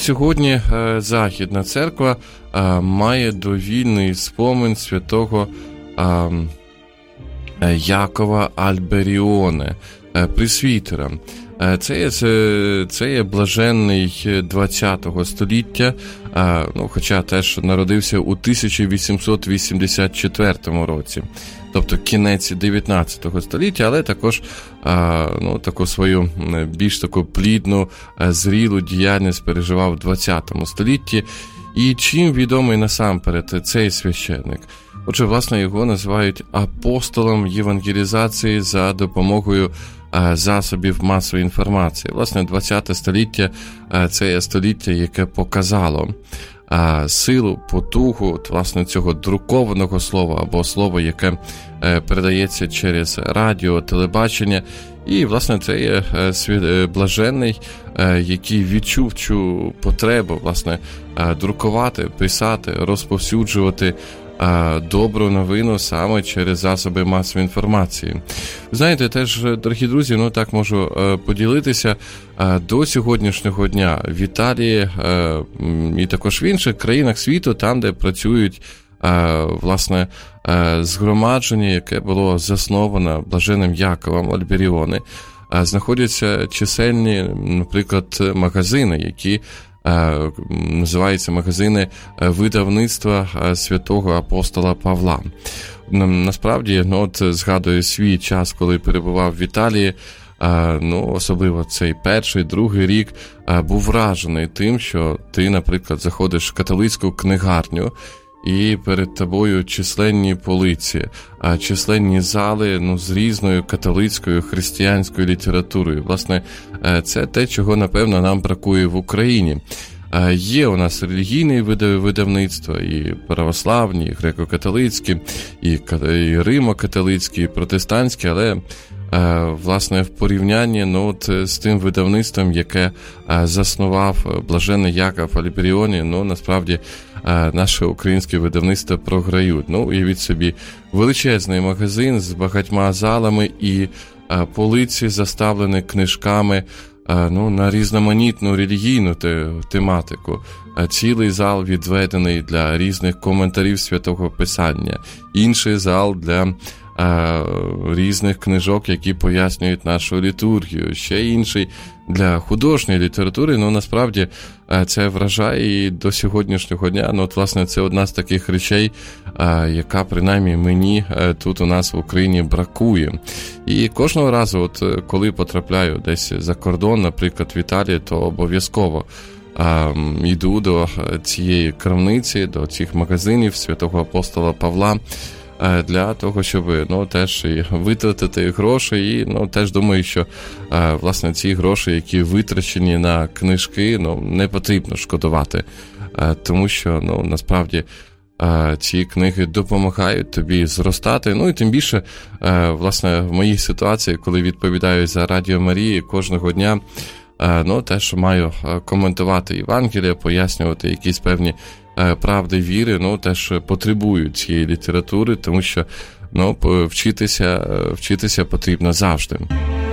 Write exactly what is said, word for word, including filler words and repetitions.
сьогодні Західна Церква має довільний спомин святого Якова Альберіоне, пресвітера. Це є, це є блаженний ХХ століття, ну, хоча теж народився у тисяча вісімсот вісімдесят четвертому році, тобто кінець дев'ятнадцятого століття, але також ну, таку свою більш таку плідну, зрілу діяльність переживав у двадцятому столітті. І чим відомий насамперед цей священник? Отже, власне, його називають апостолом євангелізації за допомогою засобів масової інформації. Власне, двадцяте століття – це є століття, яке показало силу, потугу, от, власне, цього друкованого слова або слова, яке передається через радіо, телебачення. І, власне, це є блаженний, який відчув цю потребу, власне, друкувати, писати, розповсюджувати добру новину саме через засоби масової інформації. Знаєте, теж, дорогі друзі, ну так можу поділитися, до сьогоднішнього дня в Італії і також в інших країнах світу, там, де працюють власне згромадження, яке було засновано блаженним Яковом Альберіоне, знаходяться чисельні, наприклад, магазини, які називаються магазини видавництва святого апостола Павла. Насправді, ну, от згадую свій час, коли перебував в Італії, ну, особливо цей перший, другий рік, був вражений тим, що ти, наприклад, заходиш в католицьку книгарню, і перед тобою численні полиці, численні зали, ну, з різною католицькою, християнською літературою. Власне, це те, чого, напевно, нам бракує в Україні. Є у нас релігійні видавництва, і православні, і греко-католицькі, і римо-католицькі, і протестантські, але, власне, в порівнянні, ну, от, з тим видавництвом, яке заснував блаженний Яков Альберіоне, ну, насправді, наше українське видавництво програють. Ну, уявіть собі, величезний магазин з багатьма залами і полиці заставлені книжками, ну, на різноманітну релігійну тематику. Цілий зал відведений для різних коментарів Святого Писання, інший зал для різних книжок, які пояснюють нашу літургію, ще інший для художньої літератури. Ну, насправді, це вражає і до сьогоднішнього дня. Ну, от, власне, це одна з таких речей, яка, принаймні, мені тут у нас в Україні бракує. І кожного разу, от, коли потрапляю десь за кордон, наприклад, в Італію, то обов'язково йду до цієї крамниці, до цих магазинів святого апостола Павла, для того, щоб, ну, теж і витратити гроші, і, ну, теж думаю, що, власне, ці гроші, які витрачені на книжки, ну, не потрібно шкодувати, тому що, ну, насправді, ці книги допомагають тобі зростати. Ну, і тим більше, власне, в моїй ситуації, коли відповідаю за Радіо Марії кожного дня, ну, теж маю коментувати Євангелія, пояснювати якісь певні правди віри, ну, теж потребують цієї літератури, тому що, ну, вчитися, вчитися потрібно завжди.